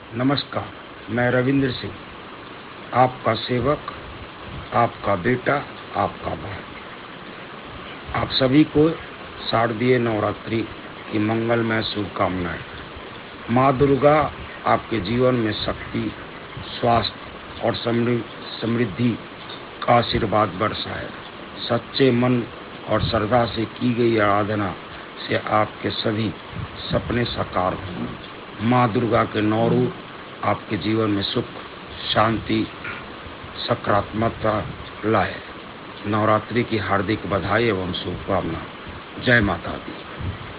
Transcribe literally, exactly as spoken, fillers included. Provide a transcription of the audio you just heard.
नमस्कार। मैं रविंद्र सिंह, आपका सेवक, आपका बेटा, आपका भाई। आप सभी को शारदीय नवरात्रि की मंगलमय शुभकामनाएं। माँ दुर्गा आपके जीवन में शक्ति, स्वास्थ्य और समृ- समृद्धि का आशीर्वाद बरसाए। सच्चे मन और श्रद्धा से की गई आराधना से आपके सभी सपने साकार हों। माँ दुर्गा के नौ रूप आपके जीवन में सुख, शांति, सकारात्मकता लाए। नवरात्रि की हार्दिक बधाई एवं शुभकामना। जय माता दी।